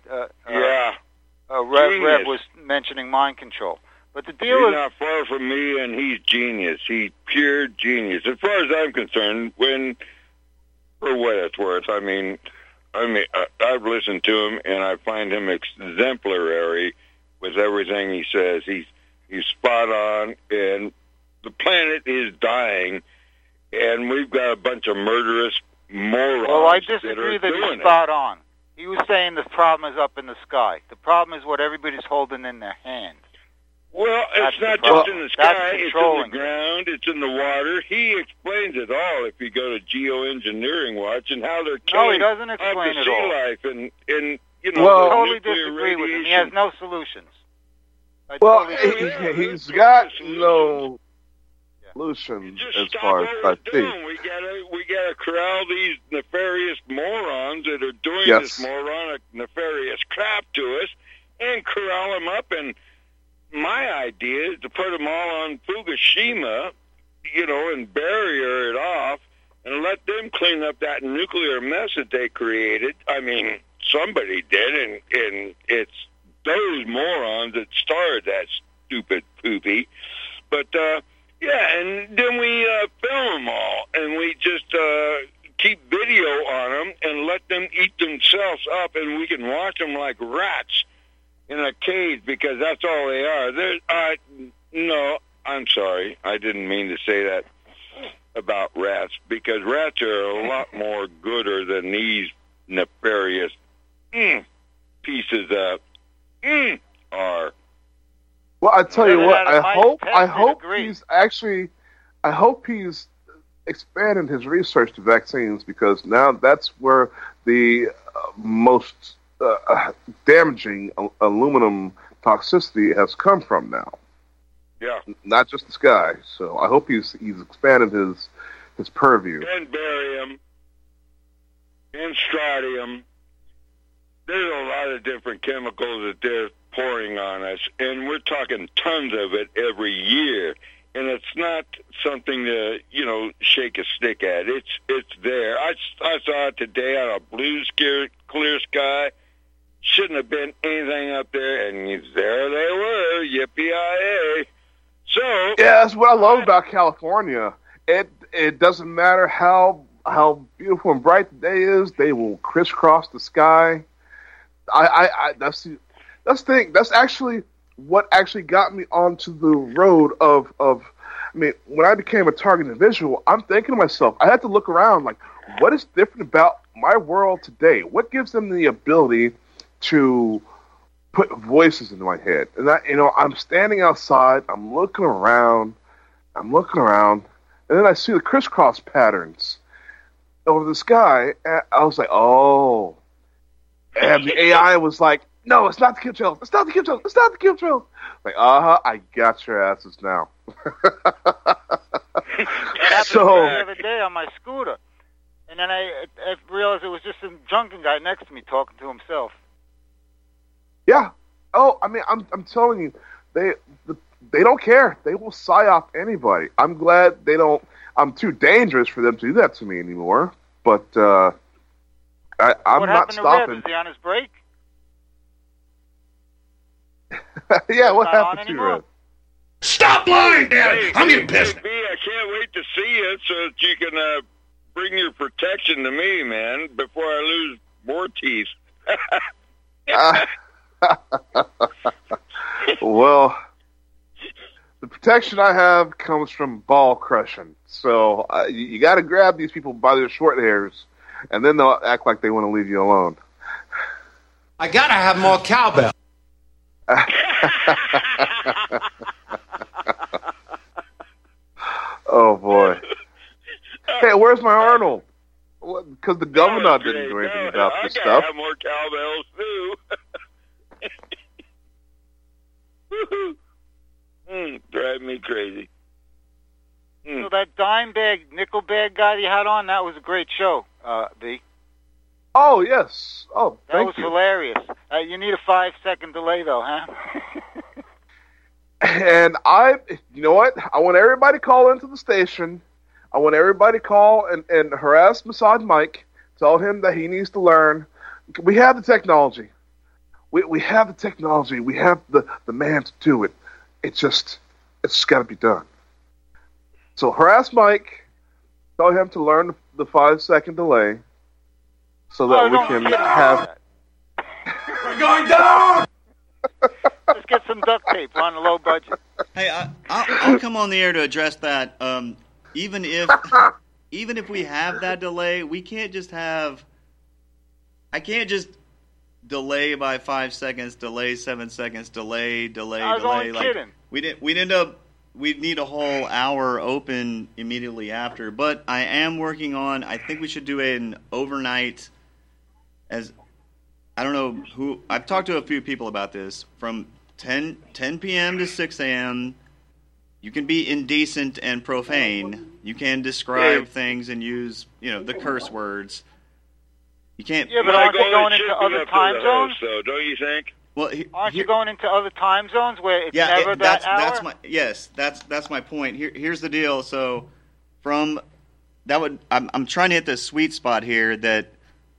Rev was mentioning mind control. But the deal he's is not far from me, and he's genius. He's pure genius, as far as I'm concerned. For what it's worth, I mean, I've listened to him, and I find him exemplary with everything he says. He's spot on, and the planet is dying, and we've got a bunch of murderous morons. Well, I disagree that he's spot on. He was saying the problem is up in the sky. The problem is what everybody's holding in their hand. Well, it's not just in the sky, it's in the ground, it's in the water. He explains it all if you go to Geoengineering Watch and how they're killing he doesn't explain it sea all. life and you know, I totally disagree with him. He has no solutions. He's got no solutions as far as I think. We gotta corral these nefarious morons that are doing this moronic, nefarious crap to us, and corral them up. And my idea is to put them all on Fukushima, you know, and barrier it off, and let them clean up that nuclear mess that they created. I mean, somebody did, and it's those morons that started that stupid poopy. But and then we film them all, and we just keep video on them and let them eat themselves up, and we can watch them like rats in a cage, because that's all they are. No, I'm sorry. I didn't mean to say that about rats, because rats are a lot more gooder than these nefarious pieces of are. Well, I tell you what, I hope he's expanded his research to vaccines, because now that's where the most damaging aluminum toxicity has come from now. Yeah. Not just the sky. So I hope he's expanded his purview. And barium. And strontium. There's a lot of different chemicals that they're pouring on us, and we're talking tons of it every year. And it's not something to, you know, shake a stick at. It's there. I saw it today on a blue clear sky. Shouldn't have been anything up there, and there they were. Yippee-yi-yay. So yeah, that's what I love about California. It doesn't matter how beautiful and bright the day is; they will crisscross the sky. That's the thing. That's actually what actually got me onto the road of. I mean, when I became a target individual, I'm thinking to myself, I had to look around, like, what is different about my world today? What gives them the ability to put voices into my head? And I'm standing outside, I'm looking around, and then I see the crisscross patterns over the sky, and I was like, oh. And the AI was like, no, it's not the chemtrails. It's not the chemtrails. It's not the chemtrails. Like, I got your asses now. So the other day on my scooter, and then I realized it was just some drunken guy next to me talking to himself. Yeah. Oh, I mean, I'm telling you, they don't care. They will psyop anybody. I'm glad they don't. I'm too dangerous for them to do that to me anymore. But I'm not stopping. What happened to Rev? Is he on his break? Yeah, what happened to Rev? Stop lying, Dad! I'm getting pissed. I can't wait to see you so that you can bring your protection to me, man, before I lose more teeth. Well, the protection I have comes from ball crushing. So you got to grab these people by their short hairs and then they'll act like they want to leave you alone. I gotta have more cowbell. Oh boy! Hey, where's my Arnold? Because the governor didn't do anything about this stuff. I have more cowbells too. Drive me crazy. So that dime bag, nickel bag guy you had on, that was a great show, B. Oh, yes. Oh, that was hilarious. You need a 5-second delay, though, huh? And you know what? I want everybody to call into the station. I want everybody to call and harass Massage Mike. Tell him that he needs to learn. We have the technology. We have the technology. We have the man to do it. It's just got to be done. So harass Mike. Tell him to learn the 5-second delay so that we can have... We're going down! Let's get some duct tape. We're on a low budget. Hey, I'll come on the air to address that. Even if we have that delay, we can't just have... I can't just delay by 5 seconds, delay 7 seconds, delay. I was only kidding. We'd need a whole hour open immediately after. But I am working on, I think we should do an overnight, I don't know who, I've talked to a few people about this, from 10 p.m. to 6 a.m., you can be indecent and profane. You can describe things and use, the curse words. You can't. Yeah, but aren't you going into other time zones? So, don't you think? Well, aren't you going into other time zones where it's never that hour? That's my point. Here's the deal. So, I'm trying to hit the sweet spot here that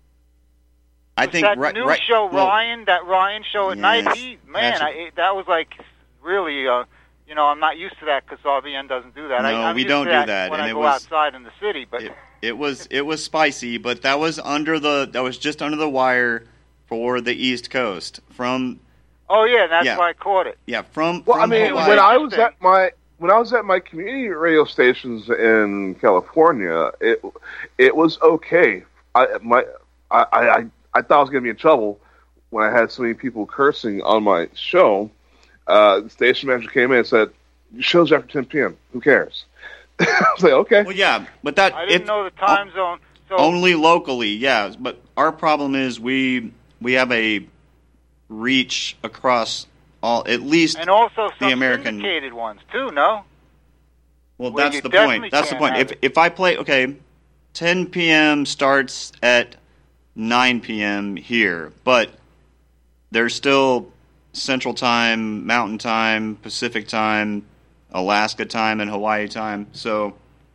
I think that new show, Ryan, that Ryan show at night. That was like really. I'm not used to that because RBN doesn't do that. No, we don't do that. When I go outside in the city, but it was spicy, but that was just under the wire for the East Coast from. Oh yeah, that's why I caught it. Yeah, from. Well, from Hawaii. when I was at my community radio stations in California, it was okay. I thought I was going to be in trouble when I had so many people cursing on my show. The station manager came in and said, "Your show's after 10 p.m. Who cares?" I was like, "Okay." Well, yeah, but that I didn't know the time zone. So only locally, yeah. But our problem is we have a reach across at least and also the American syndicated ones too. No. Well, that's the point. That's the point. If I play 10 p.m. starts at 9 p.m. here, but there's still Central Time, Mountain Time, Pacific Time, Alaska Time, and Hawaii Time. So,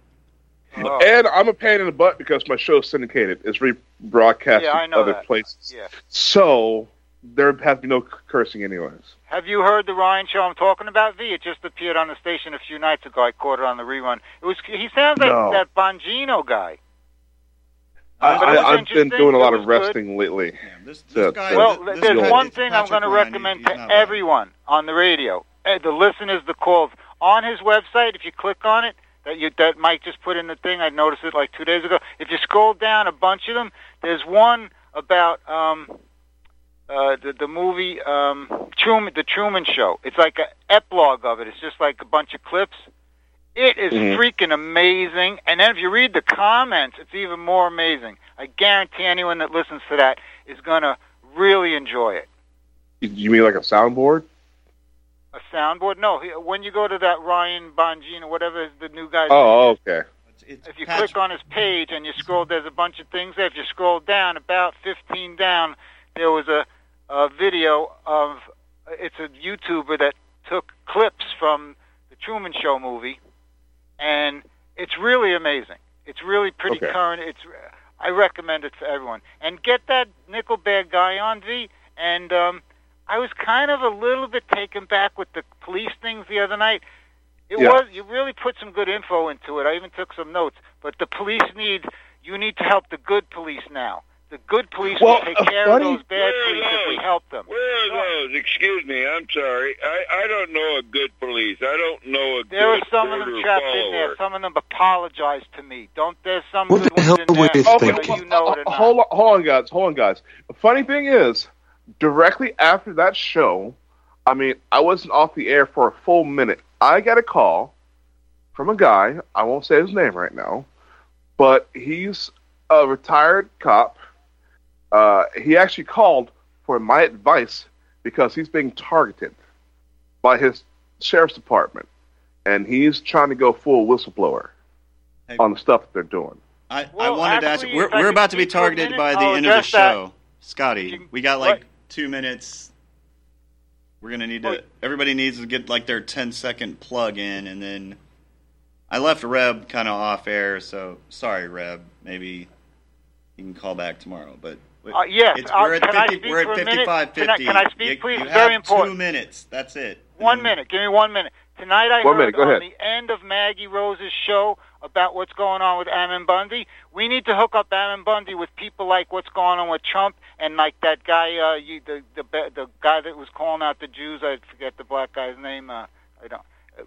and I'm a pain in the butt because my show's syndicated. It's rebroadcast in other places. Yeah. So there has to be no cursing anyways. Have you heard the Ryan show I'm talking about, V? It just appeared on the station a few nights ago. I caught it on the rerun. He sounds like that Bongino guy. I've been doing a lot of wrestling lately. There's one thing I'm going to recommend to everyone on the radio, the listeners, the calls. On his website, if you click on it, that Mike just put in the thing, I noticed it like 2 days ago. If you scroll down a bunch of them, there's one about the movie The Truman Show. It's like an epilogue of it. It's just like a bunch of clips. It is freaking amazing. And then if you read the comments, it's even more amazing. I guarantee anyone that listens to that is going to really enjoy it. You mean like a soundboard? A soundboard? No. When you go to that Ryan Bongino, whatever the new guy's name is, okay. If you click on his page and you scroll, there's a bunch of things there. If you scroll down, about 15 down, there was a video of, it's a YouTuber that took clips from the Truman Show movie. And it's really amazing. It's really pretty current. I recommend it to everyone. And get that Nickelback guy on, V. And I was kind of a little bit taken back with the police things the other night. You really put some good info into it. I even took some notes. But the police you need to help the good police now. The good police will take care of those bad police if we help them. Where are those? Excuse me, I'm sorry. I don't know a good police. I don't know a there good are some of them trapped in there. Some of them apologize to me. There's some what good the hell ones in there. Okay, You know it or not. hold on, guys. The funny thing is, directly after that show, I mean, I wasn't off the air for a full minute. I got a call from a guy. I won't say his name right now, but he's a retired cop. He actually called for my advice because he's being targeted by his sheriff's department, and he's trying to go full whistleblower on the stuff that they're doing. I wanted to ask you, we're about to be targeted by the end of the show. Scotty, we got like 2 minutes. We're going to need to, everybody needs to get like their 10-second plug in, and then I left Reb kind of off air, so sorry, Reb. Maybe you can call back tomorrow, but... Yes, we're at 55:50. Can I speak, please? You Very have important. 2 minutes. That's it. 1 minute. Give me 1 minute. Tonight I heard on the end of Maggie Rose's show about what's going on with Ammon Bundy. We need to hook up Ammon Bundy with people like what's going on with Trump and like that guy, the guy that was calling out the Jews. I forget the black guy's name. I don't.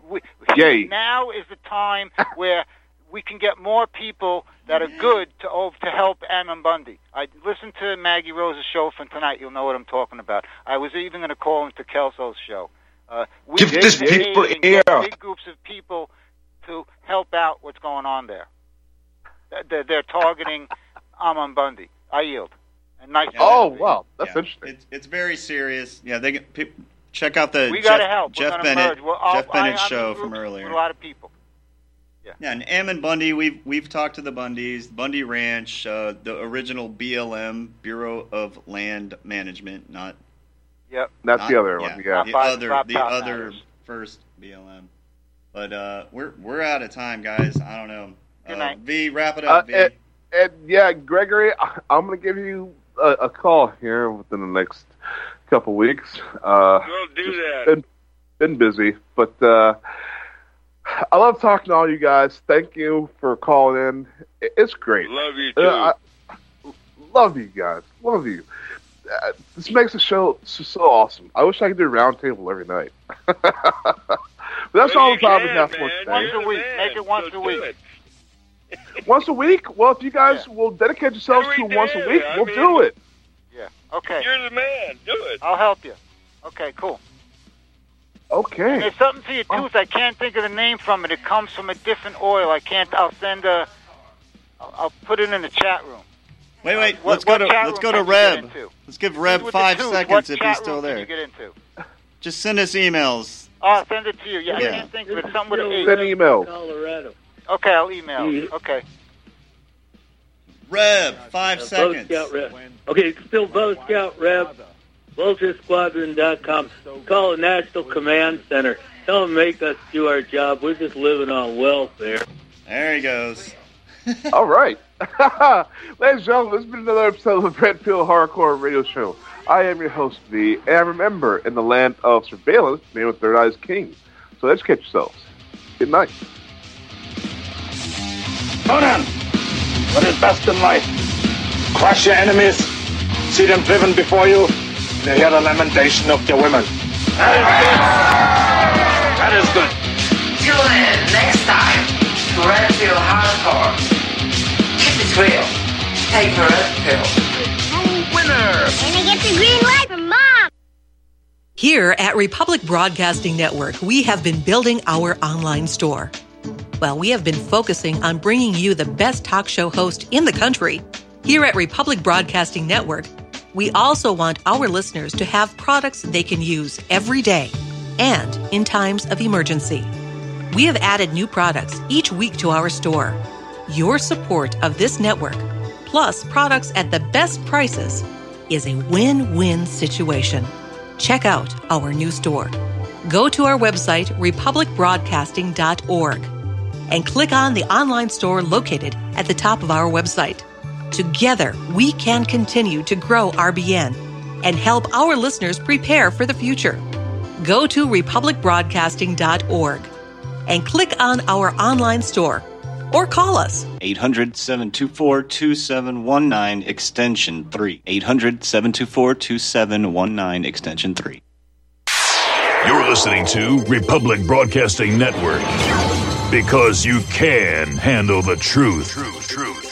Now is the time where we can get more people that are good to help Ammon Bundy. I listened to Maggie Rose's show from tonight. You'll know what I'm talking about. I was even going to call into Kelso's show. We Give this people air. Big groups of people to help out what's going on there. They're targeting Ammon Bundy. I yield. And nice. Wow, that's interesting. It's very serious. Yeah, they get, check out the Jeff Bennett show from earlier. With a lot of people. Yeah, and Ammon Bundy, we've talked to the Bundys, Bundy Ranch, the original BLM, Bureau of Land Management, not. Yep. That's the other one. Yeah. The other first BLM. But we're out of time, guys. I don't know. Good night. V, wrap it up. V. And yeah, Gregory, I'm going to give you a call here within the next couple weeks. We'll do that. Been busy, but. I love talking to all you guys. Thank you for calling in. It's great. Love you, too. Love you guys. Love you. This makes the show so awesome. I wish I could do a round table every night. But that's all the time we have for today. Once a week. Make it once a week. Once a week? Well, if you guys will dedicate yourselves to once a week, we'll do it. Yeah. Okay. You're the man. Do it. I'll help you. Okay, cool. Okay. And there's something for your tooth. I can't think of the name from it. It comes from a different oil. I'll put it in the chat room. Wait. Let's go to Reb. Let's give Reb 5 seconds if he's still there. What chat room can you get into? Just send us emails. I'll send it to you. Yeah, I can't think of it. Something with an E. Send emails. Colorado. Okay, I'll email. Okay. Reb, 5 seconds. Scout Reb. Okay, still Bo Scout Reb. VultureSquadron.com. Call the National Command Center. Tell them to make us do our job. We're just living on welfare. There he goes. All right. Ladies and gentlemen, this has been another episode of the Red Pill Hardcore Radio Show. I am your host, V, and remember, in the land of surveillance, man with third eye is king. So educate yourselves. Good night. Conan, what is best in life? Crush your enemies, see them driven before you, and hear the lamentation of your women. That is good. Tune in next time to Red Pill Hardcore. Keep it real. Take a red pill. Winner! And I get the green light from Mom! Here at Republic Broadcasting Network, we have been building our online store. Well, we have been focusing on bringing you the best talk show host in the country. Here at Republic Broadcasting Network, we also want our listeners to have products they can use every day and in times of emergency. We have added new products each week to our store. Your support of this network, plus products at the best prices, is a win-win situation. Check out our new store. Go to our website, republicbroadcasting.org, and click on the online store located at the top of our website. Together, we can continue to grow RBN and help our listeners prepare for the future. Go to republicbroadcasting.org and click on our online store, or call us. 800-724-2719 extension 3. 800-724-2719 extension 3. You're listening to Republic Broadcasting Network. Because you can handle the truth.